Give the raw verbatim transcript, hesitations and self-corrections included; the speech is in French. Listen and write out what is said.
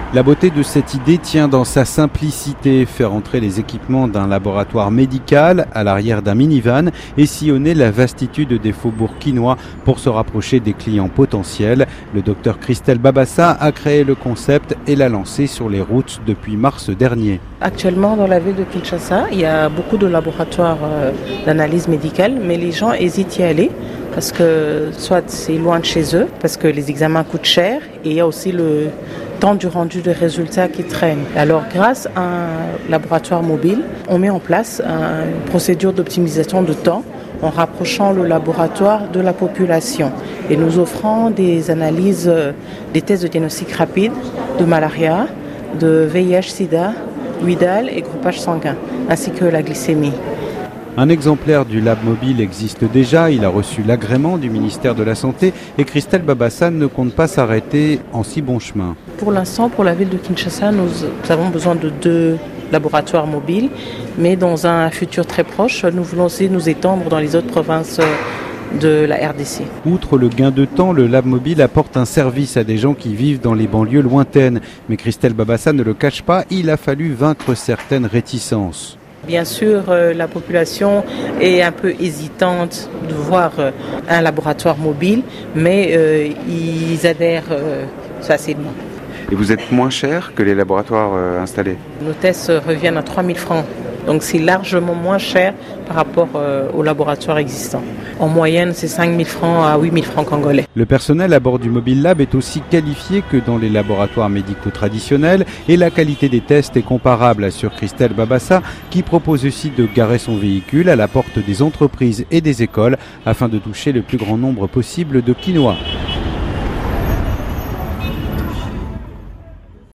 La beauté de cette idée tient dans sa simplicité, faire entrer les équipements d'un laboratoire médical à l'arrière d'un minivan et sillonner la vastitude des faubourgs quinois pour se rapprocher des clients potentiels. Le docteur Christelle Babassa a créé le concept et l'a lancé sur les routes depuis mars dernier. Actuellement, dans la ville de Kinshasa, il y a beaucoup de laboratoires euh, d'analyse médicale, mais les gens hésitent à y aller parce que soit c'est loin de chez eux, parce que les examens coûtent cher, et il y a aussi le temps du rendu de résultats qui traîne. Alors, grâce à un laboratoire mobile, on met en place une procédure d'optimisation de temps en rapprochant le laboratoire de la population et nous offrant des analyses, des tests de diagnostic rapide de malaria, de V I H sida, huidal et groupage sanguin, ainsi que la glycémie. Un exemplaire du lab mobile existe déjà, il a reçu l'agrément du ministère de la Santé et Christelle Babassa ne compte pas s'arrêter en si bon chemin. Pour l'instant, pour la ville de Kinshasa, nous avons besoin de deux laboratoires mobiles, mais dans un futur très proche, nous voulons aussi nous étendre dans les autres provinces de la R D C. Outre le gain de temps, le lab mobile apporte un service à des gens qui vivent dans les banlieues lointaines. Mais Christelle Babassa ne le cache pas, il a fallu vaincre certaines réticences. Bien sûr, euh, la population est un peu hésitante de voir euh, un laboratoire mobile, mais euh, ils adhèrent euh, facilement. Et vous êtes moins cher que les laboratoires euh, installés? Nos tests reviennent à trois mille francs, donc c'est largement moins cher par rapport euh, aux laboratoires existants. En moyenne, c'est cinq mille francs à huit mille francs congolais. Le personnel à bord du Mobile Lab est aussi qualifié que dans les laboratoires médicaux traditionnels et la qualité des tests est comparable, assure Christelle Babassa, qui propose aussi de garer son véhicule à la porte des entreprises et des écoles afin de toucher le plus grand nombre possible de Quinois.